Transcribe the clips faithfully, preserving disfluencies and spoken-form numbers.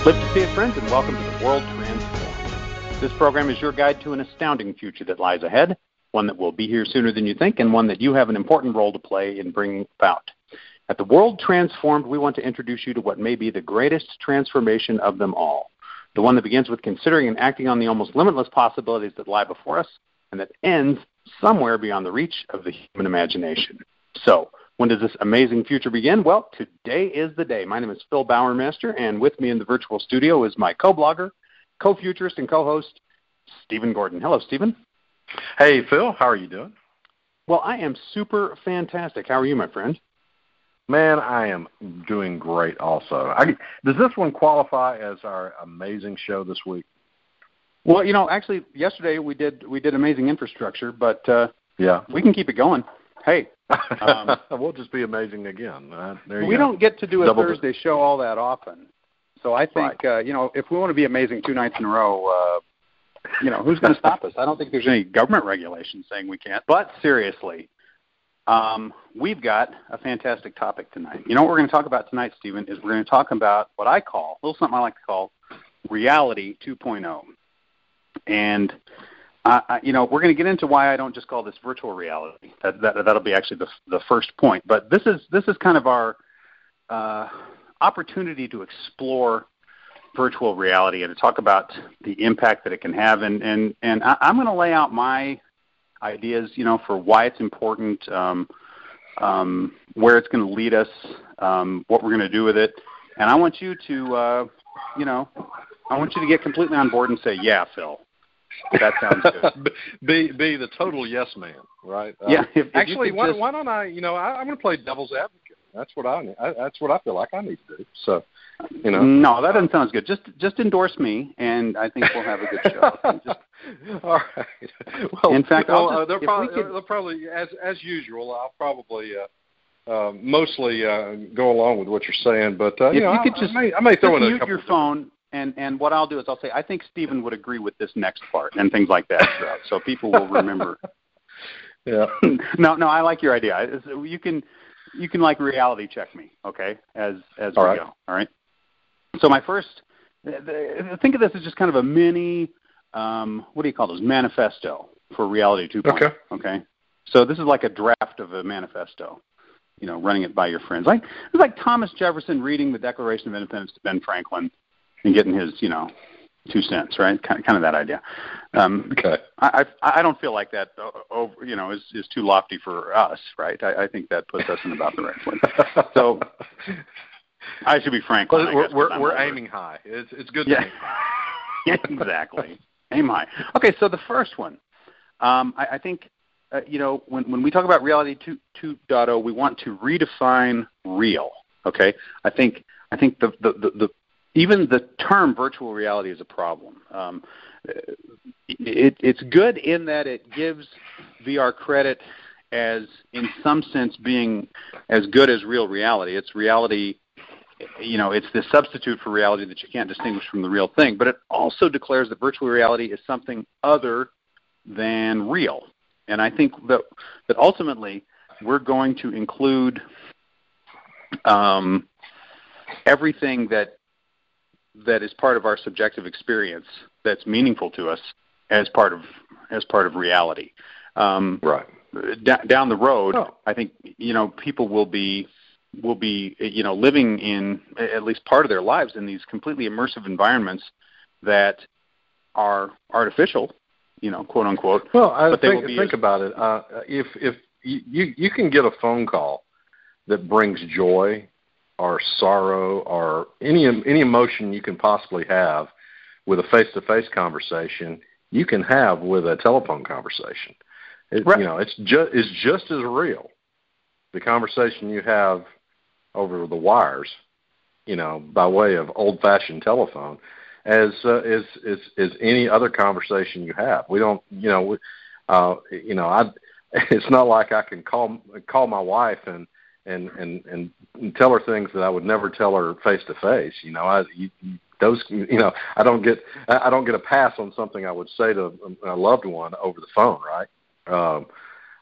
Live to see it, friends, and welcome to the World Transformed. This program is your guide to an astounding future that lies ahead, one that will be here sooner than you think, and one that you have an important role to play in bringing about. At the World Transformed, we want to introduce you to what may be the greatest transformation of them all, the one that begins with considering and acting on the almost limitless possibilities that lie before us, and that ends somewhere beyond the reach of the human imagination. So, when does this amazing future begin? Well, today is the day. My name is Phil Bowermaster, and with me in the virtual studio is my co-blogger, co-futurist, and co-host, Stephen Gordon. Hello, Stephen. Hey, Phil. How are you doing? Well, I am super fantastic. How are you, my friend? Man, I am doing great also. I, does this one qualify as our amazing show this week? Well, you know, actually, yesterday we did we did amazing infrastructure, but uh, yeah, we can keep it going. Hey. Um, we'll just be amazing again. Uh, there you we go. don't get to do a Double Thursday d- show all that often. So I think, right. uh, you know, if we want to be amazing two nights in a row, uh, you know, who's going to stop us? I don't think there's any government regulation saying we can't. But seriously, um, we've got a fantastic topic tonight. You know what we're going to talk about tonight, Stephen, is we're going to talk about what I call, a little something I like to call, reality two point oh. And Uh, you know, we're going to get into why I don't just call this virtual reality. That, that, that'll be actually the, the first point. But this is this is kind of our uh, opportunity to explore virtual reality and to talk about the impact that it can have. And, and, and I, I'm going to lay out my ideas, you know, for why it's important, um, um, where it's going to lead us, um, what we're going to do with it. And I want you to, uh, you know, I want you to get completely on board and say, yeah, Phil. That sounds good. be be the total yes man, right? Yeah. If, if actually, why, just... why don't I? You know, I, I'm going to play devil's advocate. That's what I, I. That's what I feel like I need to do. So, you know. No, that doesn't sound good. Just just endorse me, and I think we'll have a good show. Just... All right. Well, in fact, well, just, uh, they'll, probably, could... they'll probably, as as usual, I'll probably uh, uh, mostly uh, go along with what you're saying. But uh, you if know, you could I, just I may, I may throw in a mute couple your of phone. And and what I'll do is I'll say, I think Stephen would agree with this next part and things like that throughout, so people will remember. Yeah. no, no, I like your idea. You can you can like reality check me, okay, as as all we right. go. All right. So my first, think of this as just kind of a mini, um, what do you call those, manifesto for reality two point oh. Okay. Okay. So this is like a draft of a manifesto. You know, running it by your friends. Like it's like Thomas Jefferson reading the Declaration of Independence to Ben Franklin and getting his, you know, two cents, right? Kind of, kind of that idea. Um, okay. I, I I don't feel like that, over, you know, is is too lofty for us, right? I, I think that puts us in about the right place. So I should be Franklin. Well, I we're guess, we're, we're older. aiming high. It's it's good. Yeah. To aim high. Exactly. Aim high. Okay, so the first one, um, I, I think. Uh, you know, when, when we talk about reality two point oh, we want to redefine real. Okay, I think I think the the, the, the even the term virtual reality is a problem. Um, it, it's good in that it gives V R credit as, in some sense, being as good as real reality. It's reality. You know, it's the substitute for reality that you can't distinguish from the real thing. But it also declares that virtual reality is something other than real. And I think that that ultimately we're going to include um, everything that that is part of our subjective experience that's meaningful to us as part of as part of reality. Um, right. D- down the road, oh. I think you know people will be will be you know living in at least part of their lives in these completely immersive environments that are artificial. You know, quote unquote. Well, I but think, think as, about it. Uh, if if you you can get a phone call that brings joy or sorrow or any any emotion you can possibly have with a face-to-face conversation, you can have with a telephone conversation. It, right. You know, it's just it's just as real the conversation you have over the wires, you know, by way of old-fashioned telephone. As uh, as as as any other conversation you have, we don't, you know, uh, you know, I. It's not like I can call call my wife and and and and tell her things that I would never tell her face to face. You know, I you, those, you know, I don't get I don't get a pass on something I would say to a loved one over the phone, right? Um,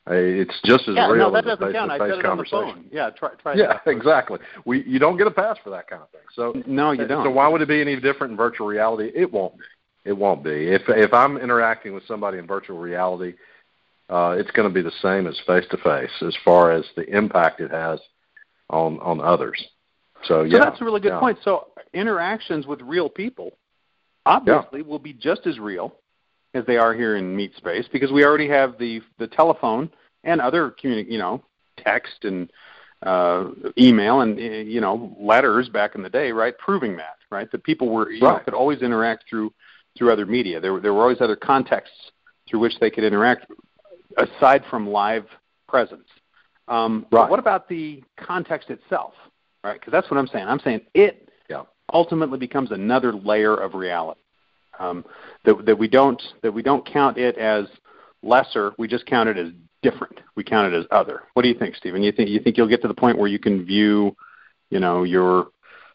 It's just as yeah, real no, that as a doesn't count. I said face-to-face it on the conversation. phone. Yeah, try, try Yeah, that. exactly. We you don't get a pass for that kind of thing. So no, you don't. So why would it be any different in virtual reality? It won't be. It won't be. If if I'm interacting with somebody in virtual reality, uh, it's going to be the same as face-to-face as far as the impact it has on on others. So yeah, so that's a really good yeah. point. So interactions with real people obviously yeah. will be just as real as they are here in Meet Space, because we already have the the telephone and other communi- you know, text and uh, email and you know, letters back in the day, right? Proving that, right? That people were you right. know, could always interact through through other media. There there were always other contexts through which they could interact aside from live presence. Um, right. But what about the context itself, right? Because that's what I'm saying. I'm saying it yeah. ultimately becomes another layer of reality. Um, that, that we don't that we don't count it as lesser. We just count it as different. We count it as other. What do you think, Stephen? You think you think you'll get to the point where you can view, you know, your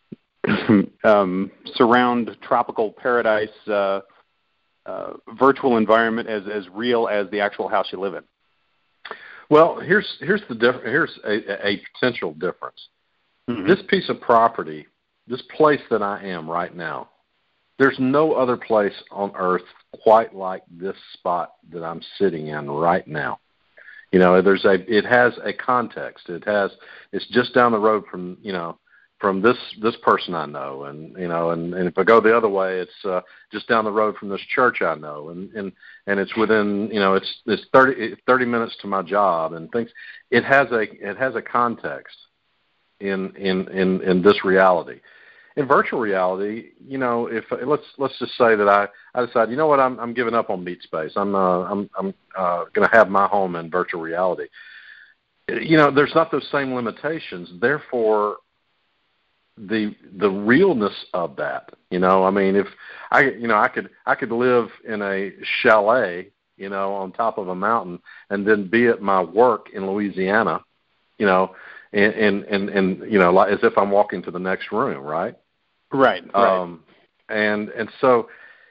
um, surround tropical paradise uh, uh, virtual environment as as real as the actual house you live in? Well, here's here's the diff- here's a, a potential difference. Mm-hmm. This piece of property, this place that I am right now. There's no other place on earth quite like this spot that I'm sitting in right now. You know, there's a, it has a context. It has, it's just down the road from, you know, from this, this person I know. And, you know, and, and if I go the other way, it's uh, just down the road from this church I know. And, and, and it's within, you know, it's, it's thirty, thirty minutes to my job and things. It has a, it has a context in, in, in, in this reality. In virtual reality, you know, if let's let's just say that I, I decide, you know what, I'm I'm giving up on Meet Space. I'm uh, I'm I'm uh, going to have my home in virtual reality. You know, there's not those same limitations. Therefore, the the realness of that. You know, I mean, if I you know I could I could live in a chalet, you know, on top of a mountain, and then be at my work in Louisiana, you know. And, and, and, and, you know, like, as if I'm walking to the next room, right? Right, right. Um, and, and so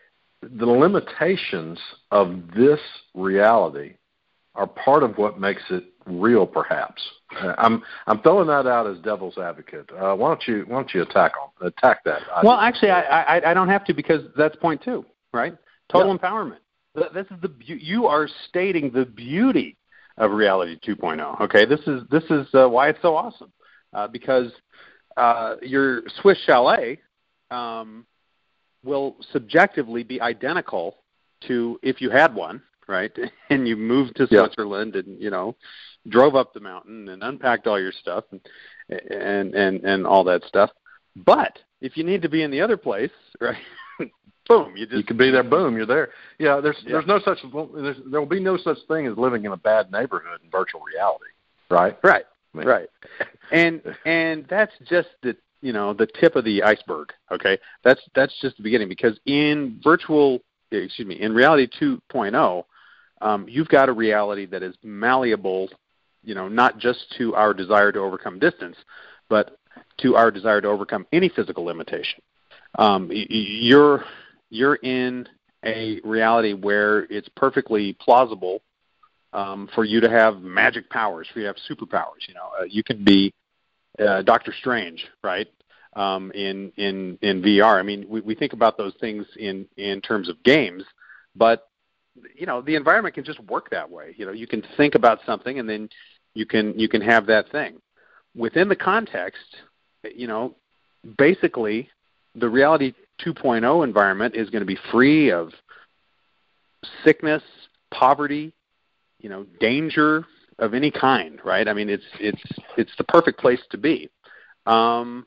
the limitations of this reality are part of what makes it real, perhaps. Uh, I'm, I'm throwing that out as devil's advocate. Uh, why don't you, why don't you attack on, attack that? Well, actually, I, I, I don't have to, because that's point two, right? Total yeah. empowerment. This is the, you are stating the beauty of Reality two point oh. Okay, this is this is uh, why it's so awesome, uh, because uh, your Swiss chalet um, will subjectively be identical to if you had one, right? And you moved to yeah. Switzerland and you know drove up the mountain and unpacked all your stuff and and and, and all that stuff. But if you need to be in the other place, right? Boom! You just you can be there. Boom! You're there. Yeah. There's yeah. there's no such there's, there will be no such thing as living in a bad neighborhood in virtual reality, right? Right. I mean, right. And and that's just the you know the tip of the iceberg. Okay. That's that's just the beginning, because in virtual excuse me in Reality two point oh, um, you've got a reality that is malleable, you know, not just to our desire to overcome distance, but to our desire to overcome any physical limitation. Um, you're You're in a reality where it's perfectly plausible um, for you to have magic powers, for you to have superpowers. You know, uh, you can be uh, Doctor Strange, right? Um, in in in V R. I mean, we, we think about those things in in terms of games, but you know, the environment can just work that way. You know, you can think about something and then you can you can have that thing within the context. You know, basically, the Reality two point oh environment is going to be free of sickness, poverty, you know, danger of any kind, right? I mean, it's it's it's the perfect place to be, um,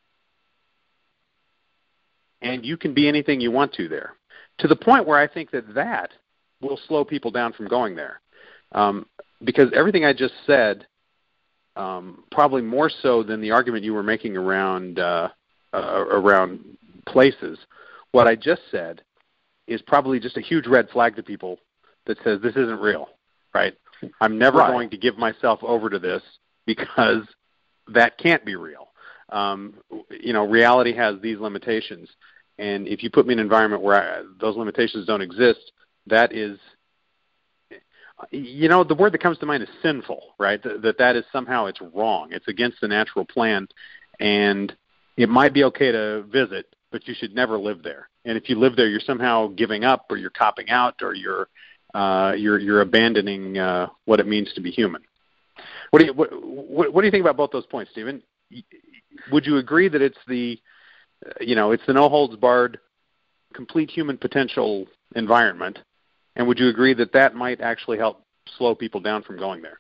and you can be anything you want to there, to the point where I think that that will slow people down from going there, um, because everything I just said, um, probably more so than the argument you were making around uh, uh, around places, what I just said is probably just a huge red flag to people that says this isn't real, right? I'm never right. going to give myself over to this because that can't be real. Um, you know, reality has these limitations, and if you put me in an environment where I, those limitations don't exist, that is you know, the word that comes to mind is sinful, right? That, that that is somehow it's wrong. It's against the natural plan, and it might be okay to visit, but you should never live there. And if you live there, you're somehow giving up, or you're copping out, or you're uh, you're you're abandoning uh, what it means to be human. What do you what, what, what do you think about both those points, Stephen? Would you agree that it's the you know it's the no holds barred, complete human potential environment? And would you agree that that might actually help slow people down from going there?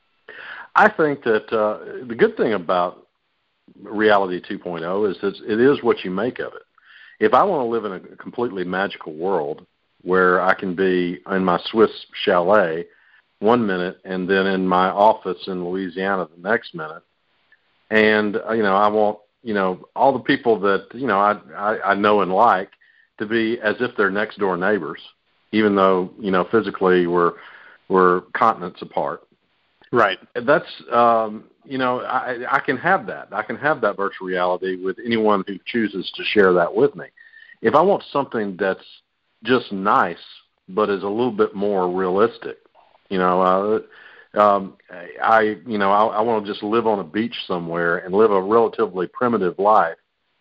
I think that uh, the good thing about Reality two point oh is that it is what you make of it. If I want to live in a completely magical world where I can be in my Swiss chalet one minute and then in my office in Louisiana the next minute, and, you know, I want, you know, all the people that, you know, I, I, I know and like to be as if they're next door neighbors, even though, you know, physically we're we're continents apart. Right. That's, um, you know, I, I can have that. I can have that virtual reality with anyone who chooses to share that with me. If I want something that's just nice but is a little bit more realistic, you know, uh, um, I, you know, I, I want to just live on a beach somewhere and live a relatively primitive life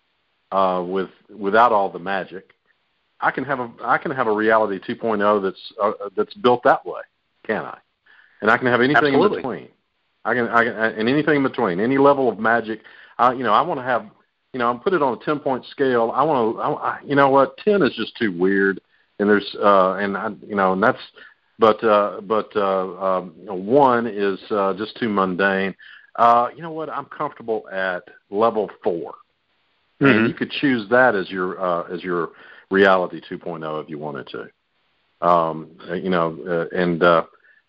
uh, with without all the magic. I can have a I can have a Reality two point oh that's uh, that's built that way, can I? And I can have anything Absolutely. in between. I can I can and anything in between, any level of magic. Uh, you know, I want to have, you know, I'm put it on a ten point scale. I want to, I, you know, what ten is just too weird, and there's uh, and I, you know, and that's, but uh, but uh, um, one is uh, just too mundane. Uh, you know what? I'm comfortable at level four, mm-hmm. and you could choose that as your uh, as your Reality two point oh if you wanted to. Um, you know, uh, and uh,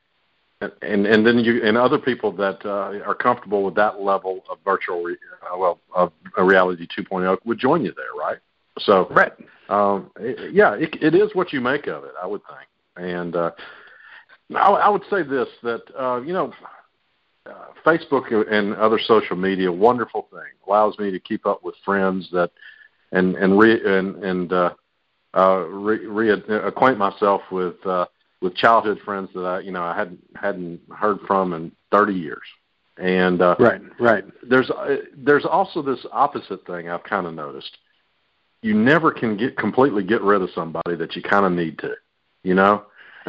and and then you and other people that uh, are comfortable with that level of virtual, re, uh, well, of a Reality two point oh would join you there, right? So, right, um, it, yeah, it, it is what you make of it, I would think. And uh, I, I would say this that uh, you know, uh, Facebook and other social media, wonderful thing, allows me to keep up with friends that and and re, and and uh, uh, re, reacquaint myself with. Uh, with childhood friends that I, you know, I hadn't hadn't heard from in thirty years, and uh, right, right. There's uh, there's also this opposite thing I've kind of noticed. You never can get completely get rid of somebody that you kind of need to, you know.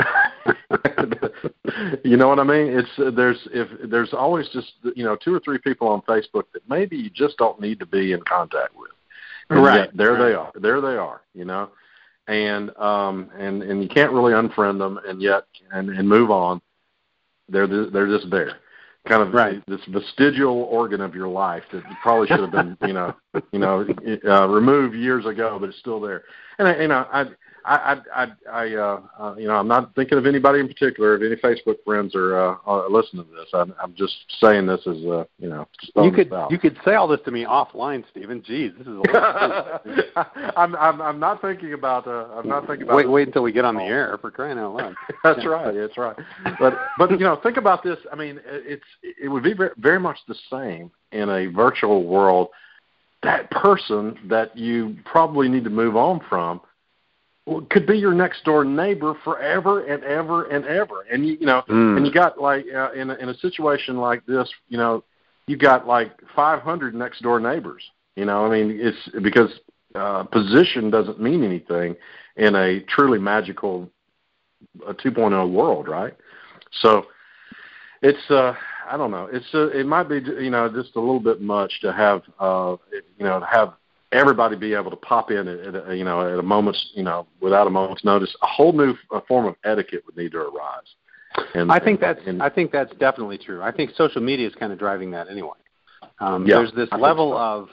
You know what I mean? It's uh, there's if there's always just you know two or three people on Facebook that maybe you just don't need to be in contact with. And right. There right. they are. There they are. You know. And um and, and you can't really unfriend them, and yet and, and move on. They're they're just there, kind of right. this vestigial organ of your life that probably should have been you know you know uh, removed years ago, but it's still there. And I, you know I I I I uh, uh, you know I'm not thinking of anybody in particular. If any Facebook friends are, uh, are listening to this, I'm, I'm just saying this as uh, you know. You could you could say all this to me offline, Stephen. Jeez, this is a little I'm I'm I'm not thinking about uh, I'm not thinking about. Wait wait until we get on the air, for crying out loud. That's yeah. right. That's right. But but you know think about this. I mean it's it would be very, very much the same in a virtual world. That person that you probably need to move on from could be your next door neighbor forever and ever and ever. And you, you know, mm. and you got like uh, in a, in a situation like this, you know, you got like five hundred next door neighbors. You know, I mean, it's because uh, position doesn't mean anything in a truly magical uh, two point oh world, right? So it's uh, I don't know, it's uh, it might be you know just a little bit much to have uh, you know to have. Everybody be able to pop in at, at a, you know at a moment's you know without a moment's notice. A whole new uh, form of etiquette would need to arise. And I think that's and, I think that's definitely true. I think social media is kind of driving that anyway. Um, yeah, there's this I level so. of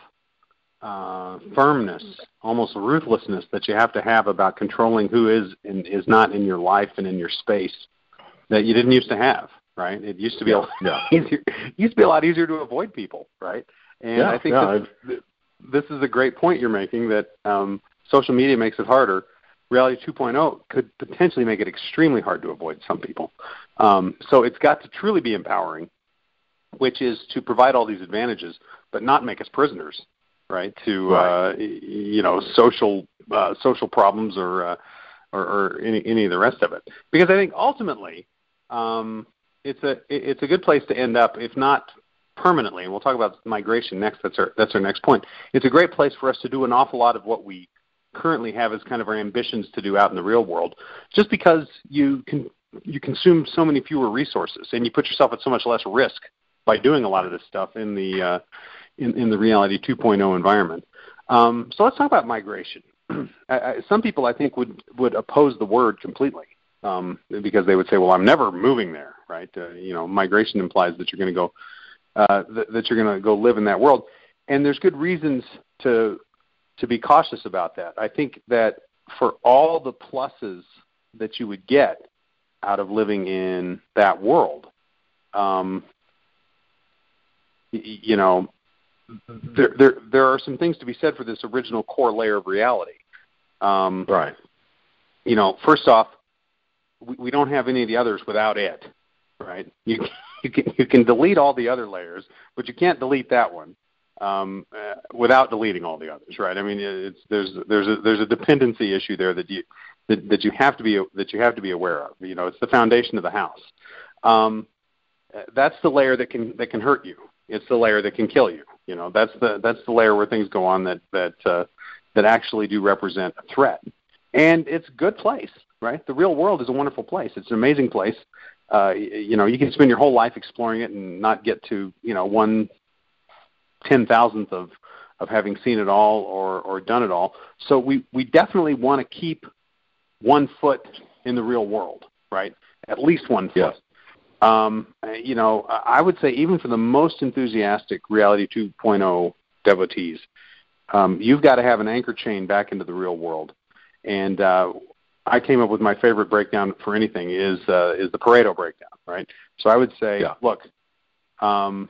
uh, firmness, almost ruthlessness that you have to have about controlling who is and is not in your life and in your space that you didn't used to have. Right? It used to be yeah, a lot yeah. easier. It used to be a lot easier to avoid people. Right? And yeah, I think yeah, that, this is a great point you're making, that um, social media makes it harder. Reality two point oh could potentially make it extremely hard to avoid some people. Um, so it's got to truly be empowering, which is to provide all these advantages, but not make us prisoners, right? To right. Uh, you know, social uh, social problems or, uh, or or any any of the rest of it. Because I think ultimately, um, it's a it's a good place to end up, if not permanently. And we'll talk about migration next. That's our that's our next point. It's a great place for us to do an awful lot of what we currently have as kind of our ambitions to do out in the real world, just because you can you consume so many fewer resources and you put yourself at so much less risk by doing a lot of this stuff in the uh, in, in the Reality two point oh environment. Um, so let's talk about migration. I, I, some people, I think, would would oppose the word completely um, because they would say, "Well, I'm never moving there." Right? Uh, you know, migration implies that you're going to go uh, th- that you're going to go live in that world, and there's good reasons to to be cautious about that. I think that for all the pluses that you would get out of living in that world, um, y- you know, there, there there are some things to be said for this original core layer of reality. Um, right. You know, first off, we, we don't have any of the others without it. Right. You you can you can delete all the other layers, but you can't delete that one um, uh, without deleting all the others. Right. I mean, it's there's there's a there's a dependency issue there that you that, that you have to be that you have to be aware of. You know, it's the foundation of the house. Um, that's the layer that can that can hurt you. It's the layer that can kill you. You know, that's the that's the layer where things go on that that uh, that actually do represent a threat. And it's a good place, right? The real world is a wonderful place. It's an amazing place. Uh, you know, you can spend your whole life exploring it and not get to, you know, one ten thousandth of, of having seen it all or, or done it all. So we, we definitely want to keep one foot in the real world, right? At least one foot. Yes. Um, you know, I would say even for the most enthusiastic Reality two point oh devotees, um, you've got to have an anchor chain back into the real world. And uh, I came up with my favorite breakdown for anything is uh, is the Pareto breakdown, right? So I would say, yeah. look, um,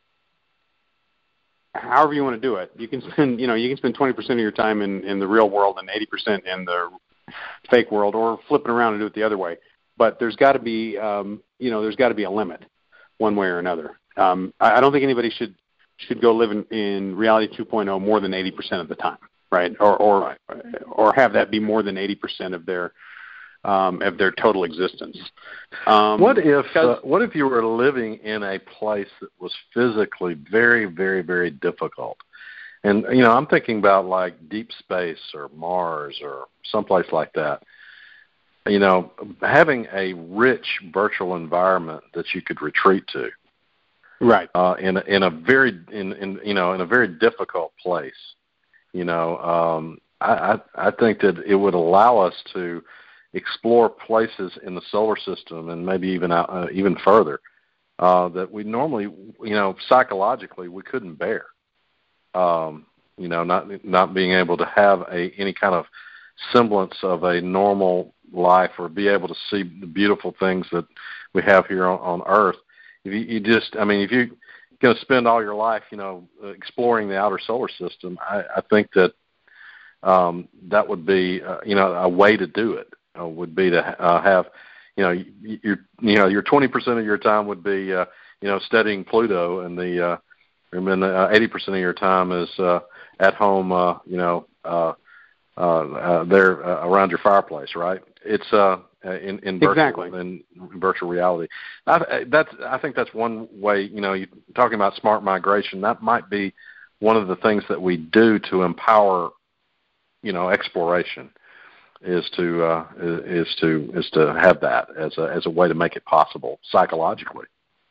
however you want to do it, you can spend, you know, you can spend twenty percent of your time in, in the real world and eighty percent in the fake world, or flip it around and do it the other way. But there's got to be, um, you know, there's got to be a limit, one way or another. Um, I, I don't think anybody should should go live in, in Reality two point oh more than eighty percent of the time, right? Or or or have that be more than eighty percent of their um, of their total existence. Um, what if uh, what if you were living in a place that was physically very, very, very difficult? And you know, I'm thinking about like deep space or Mars or someplace like that. You know, having a rich virtual environment that you could retreat to, right? Uh, in a, in a very in, in you know in a very difficult place. You know, um, I, I I think that it would allow us to explore places in the solar system and maybe even out, uh, even further uh, that we normally, you know, psychologically we couldn't bear. Um, you know, not not being able to have a any kind of semblance of a normal life or be able to see the beautiful things that we have here on, on Earth. If you, you just, I mean, if you're going to spend all your life, you know, exploring the outer solar system, I, I think that um, that would be, uh, you know, a way to do it uh, would be to uh, have, you know, your, you know, your twenty percent of your time would be, uh, you know, studying Pluto, and the, uh, and then uh, eighty percent of your time is uh, at home, uh, you know, uh, uh, uh, there uh, around your fireplace, right? It's uh, in, in virtual exactly. in virtual reality. I, that's I think that's one way. You know, you talking about smart migration. That might be one of the things that we do to empower, you know, exploration. Is to uh, is to is to have that as a as a way to make it possible psychologically.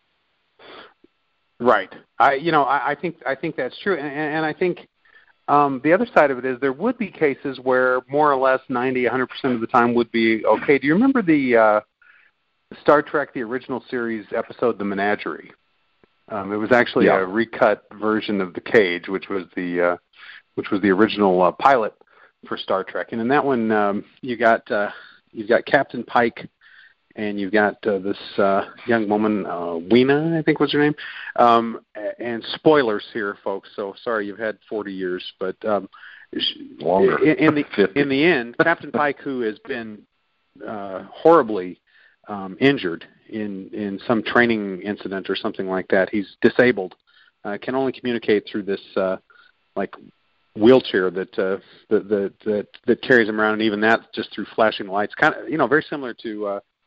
Right. I you know I, I think I think that's true, and, and I think. Um, the other side of it is there would be cases where more or less ninety, one hundred percent of the time would be okay. Do you remember the uh, Star Trek, the original series episode, The Menagerie? Um, it was actually yeah. a recut version of The Cage, which was the uh, which was the original uh, pilot for Star Trek. And in that one, um, you got uh, you've got Captain Pike, and you've got uh, this uh, young woman, uh, Weena, I think was her name. Um, and spoilers here, folks. So sorry, you've had forty years, but um, longer. In, in the in the end, Captain Pike, who has been uh, horribly um, injured in in some training incident or something like that, he's disabled. Uh, can only communicate through this uh, like wheelchair that, uh, that that that that carries him around, and even that just through flashing lights. Kind of, you know, very similar to. Uh,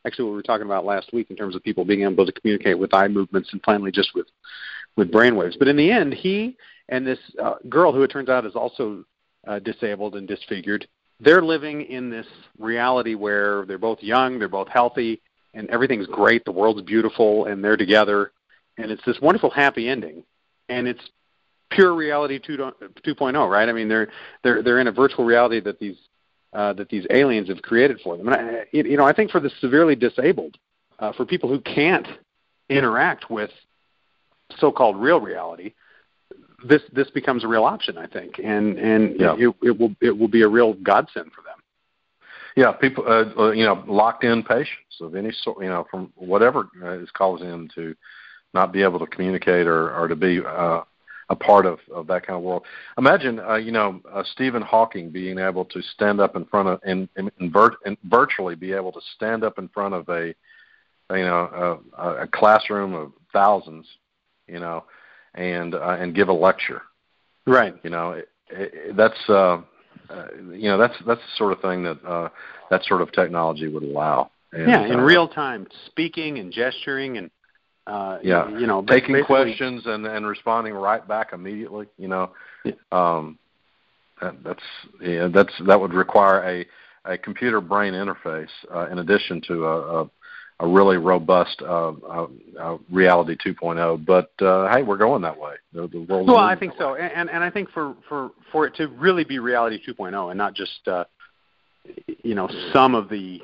actually what we were talking about last week in terms of people being able to communicate with eye movements and finally just with, with brainwaves. But in the end, he and this uh, girl, who it turns out is also uh, disabled and disfigured, they're living in this reality where they're both young, they're both healthy, and everything's great, the world's beautiful, and they're together. And it's this wonderful, happy ending. And it's pure reality two point oh, right? I mean, they're they're they're in a virtual reality that these uh, that these aliens have created for them. And I, you know, I think for the severely disabled, uh, for people who can't interact with so-called real reality, this this becomes a real option, I think, and and yeah. it, it will it will be a real godsend for them. Yeah, people, uh, you know, locked in patients of any sort, you know, from whatever is causing them to not be able to communicate or, or to be uh, a part of, of that kind of world. Imagine, uh, you know, uh, Stephen Hawking being able to stand up in front of and, and, and, vir- and virtually be able to stand up in front of a, you know, a, a classroom of thousands, you know, and uh, and give a lecture. Right. You know, it, it, that's uh, uh, you know that's that's the sort of thing that uh, that sort of technology would allow. And, yeah, in uh, real time, speaking and gesturing and. Uh, yeah, you know, taking questions and, and responding right back immediately. You know, yeah. um, that, that's yeah, that's that would require a, a computer brain interface uh, in addition to a, a, a really robust uh, uh, uh, reality two point oh. But uh, hey, we're going that way. The, the world. Well, I think so, and and I think for, for, for it to really be reality two point oh and not just uh, you know some of the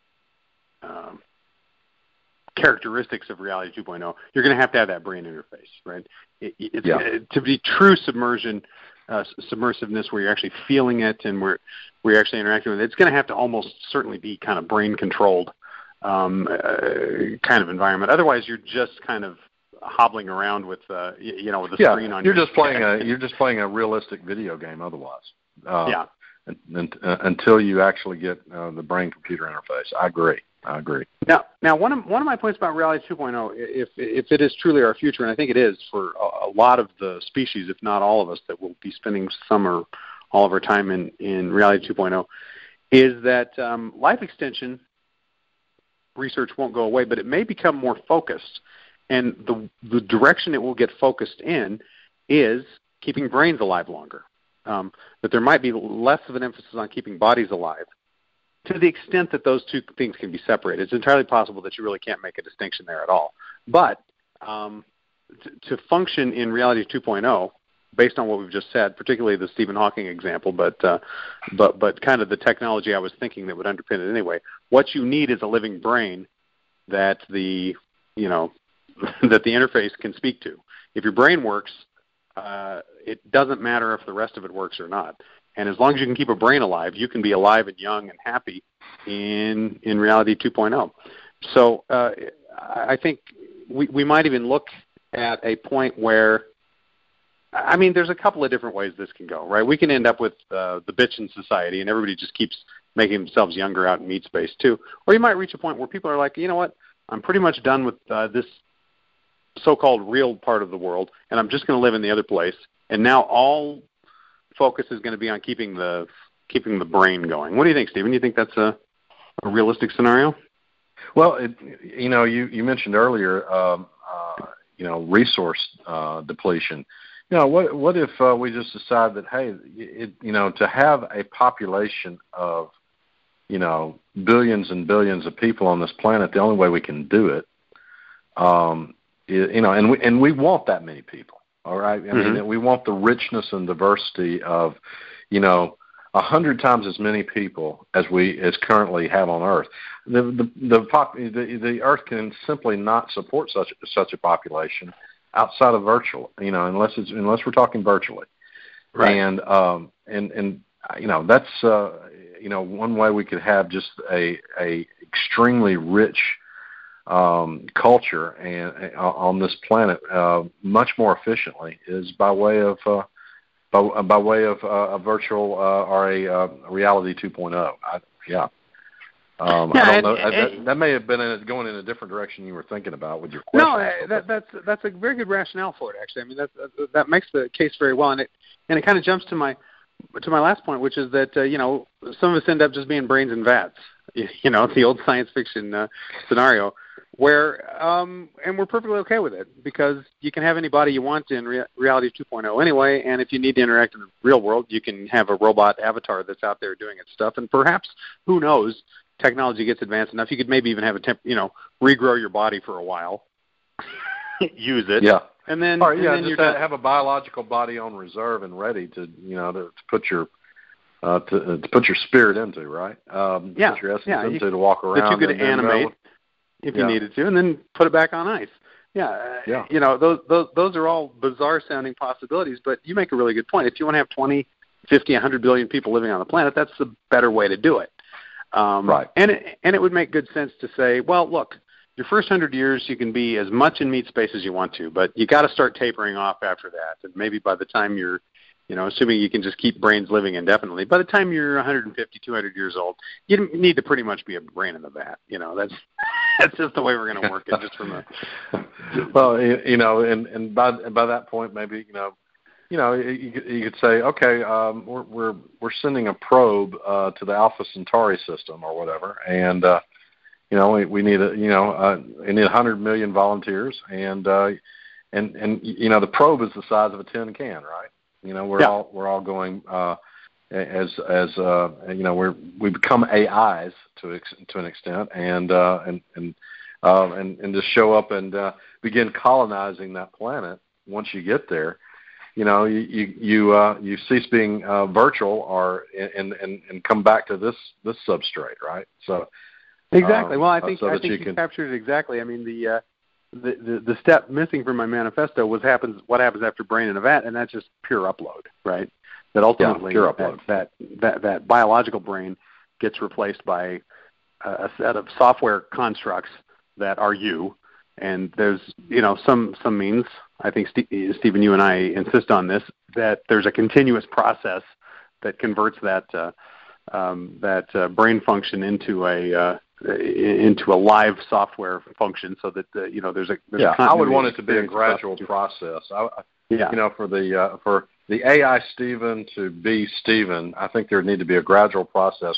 um, characteristics of reality two point oh, you're going to have to have that brain interface, right? It, it's yeah. uh, to be true submersion, uh, submersiveness, where you're actually feeling it and where where you're actually interacting with it. It's going to have to almost certainly be kind of brain controlled um, uh, kind of environment. Otherwise, you're just kind of hobbling around with uh, you, you know with the yeah, screen on. You're your just playing a you're just playing a realistic video game. Otherwise, uh, yeah. And, and, uh, until you actually get uh, the brain computer interface, I agree. I agree. Now, now one of one of my points about reality two point oh, if if it is truly our future, and I think it is for a, a lot of the species, if not all of us, that will be spending some or all of our time in, in reality two point oh, is that um, life extension research won't go away, but it may become more focused. And the the direction it will get focused in is keeping brains alive longer. Um, that there might be less of an emphasis on keeping bodies alive, to the extent that those two things can be separated. It's entirely possible that you really can't make a distinction there at all. But um, to, to function in reality two point oh, based on what we've just said, particularly the Stephen Hawking example, but uh, but but kind of the technology I was thinking that would underpin it anyway, what you need is a living brain that the you know that the interface can speak to. If your brain works, uh, it doesn't matter if the rest of it works or not. And as long as you can keep a brain alive, you can be alive and young and happy in in reality two point oh. So uh, I think we, we might even look at a point where, I mean, there's a couple of different ways this can go, right? We can end up with uh, the bitchin' society, and everybody just keeps making themselves younger out in meat space too. Or you might reach a point where people are like, you know what, I'm pretty much done with uh, this so-called real part of the world, and I'm just going to live in the other place. And now all focus is going to be on keeping the keeping the brain going. What do you think, Stephen? You think that's a, a realistic scenario? Well, it, you know, you, you mentioned earlier, um, uh, you know, resource uh, depletion. You know, what what if uh, we just decide that, hey, it, you know, to have a population of, you know, billions and billions of people on this planet, the only way we can do it, um, is, you know, and we and we want that many people. All right. I mm-hmm. mean, we want the richness and diversity of, you know, a hundred times as many people as we as currently have on Earth. The the the, pop, the the Earth can simply not support such such a population outside of virtual. You know, unless it's unless we're talking virtually. Right. And um and and you know that's uh, you know one way we could have just a a extremely rich Um, culture and uh, on this planet uh, much more efficiently is by way of uh, by, by way of uh, a virtual uh, or a uh, reality two point oh. I, yeah, um, yeah, I don't and, know. and, that, that may have been in, going in a different direction you were thinking about with your question. No, that, that's that's a very good rationale for it. Actually, I mean that that, that makes the case very well, and it and it kind of jumps to my to my last point, which is that uh, you know some of us end up just being brains in vats. you know, the old science fiction uh, scenario, where um, and we're perfectly okay with it because you can have any body you want in Re- Reality two point oh anyway, and if you need to interact in the real world, you can have a robot avatar that's out there doing its stuff, and perhaps, who knows, technology gets advanced enough, you could maybe even have a temp, you know, regrow your body for a while, use it, yeah, and then, or, yeah, and then just you're have, have a biological body on reserve and ready to, you know, to, to put your uh, to, uh, to put your spirit into, right? Um, yeah, put your essence yeah, into you, to walk around. that you could and, and, animate uh, if yeah. you needed to, and then put it back on ice. Yeah, yeah. You know, those those those are all bizarre sounding possibilities, but you make a really good point. If you want to have twenty, fifty, one hundred billion people living on the planet, that's the better way to do it. Um, right. And it, and it would make good sense to say, well, look, your first hundred years you can be as much in meat space as you want to, but you got to start tapering off after that. And maybe by the time you're, you know, assuming you can just keep brains living indefinitely, by the time you're one hundred fifty, two hundred years old, you need to pretty much be a brain in the vat. You know, that's that's just the way we're going to work it. Just from a well, you know, and and by by that point, maybe you know, you know, you could, you could say, okay, um, we're we're we're sending a probe uh, to the Alpha Centauri system or whatever, and uh, you know, we, we need a you know, uh, we need one hundred million volunteers, and uh, and and you know, the probe is the size of a tin can, right? You know, we're yeah. all we're all going uh, as as uh, you know, we're we become A Is to ex- to an extent, and uh, and and uh, and and just show up and uh, begin colonizing that planet. Once you get there, you know, you you you, uh, you cease being uh, virtual, or and, and and come back to this this substrate, right? So exactly. Um, well, I think so I think you, you can... captured it exactly. I mean, the, uh, the the the step missing from my manifesto was happens what happens after brain in a vat, and that's just pure upload, right? That ultimately yeah, pure upload. That, that that that biological brain gets replaced by a, a set of software constructs that are you, and there's you know some some means. I think St- Stephen, you and I insist on this, that there's a continuous process that converts that uh, um, that uh, brain function into a uh, into a live software function, so that uh, you know there's a there's yeah. a I would want it to be a gradual process. process. I, yeah. You know, for the uh, for the A I Stephen to be Stephen, I think there would need to be a gradual process.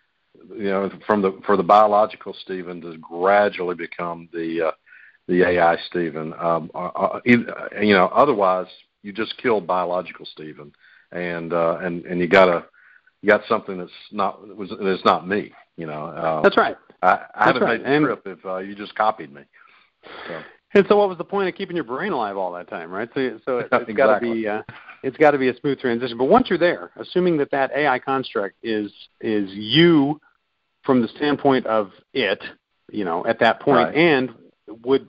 You know, from the for the biological Stephen to gradually become the uh, the A I Stephen. Um, uh, you know, otherwise you just killed biological Stephen, and uh, and and you gotta you got something that's not was that's not me. You know, uh, that's right. I, I haven't right. made the and, trip if uh, you just copied me. So. And so, what was the point of keeping your brain alive all that time, right? So, so it, it's exactly. got to be uh, it's got to be a smooth transition. But once you're there, assuming that that A I construct is is you from the standpoint of it, you know, at that point, right. and would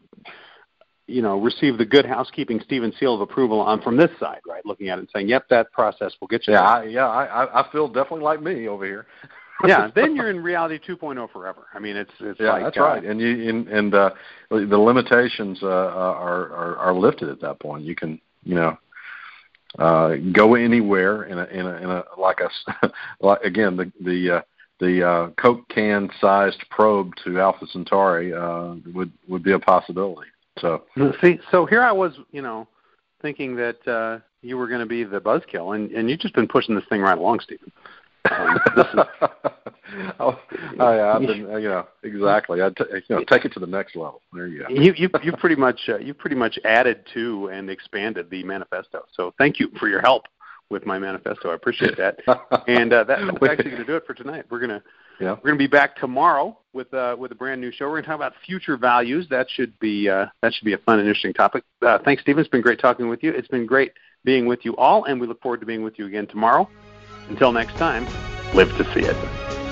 you know receive the good housekeeping Stephen seal of approval on from this side, right? Looking at it and saying, "Yep, that process will get you." Yeah, there. I, yeah, I, I feel definitely like me over here. yeah, then you're in reality two point oh forever. I mean, it's it's yeah, like, that's uh, right, and you and, and uh, the limitations uh, are, are are lifted at that point. You can you know uh, go anywhere in a in a, in a like a like again the the uh, the uh, Coke can sized probe to Alpha Centauri uh, would would be a possibility. So see, so here I was, you know, thinking that uh, you were going to be the buzzkill, and and you've just been pushing this thing right along, Stephen. Um, this is, oh, I, I've been, you know, exactly. I, t- you know, take it to the next level. There you go. you you you pretty much uh, you pretty much added to and expanded the manifesto. So thank you for your help with my manifesto. I appreciate that. And uh, that, that's actually going to do it for tonight. We're gonna yeah. we're gonna be back tomorrow with uh, with a brand new show. We're gonna talk about future values. That should be uh, that should be a fun and interesting topic. Uh, thanks, Stephen. It's been great talking with you. It's been great being with you all, and we look forward to being with you again tomorrow. Until next time, live to see it.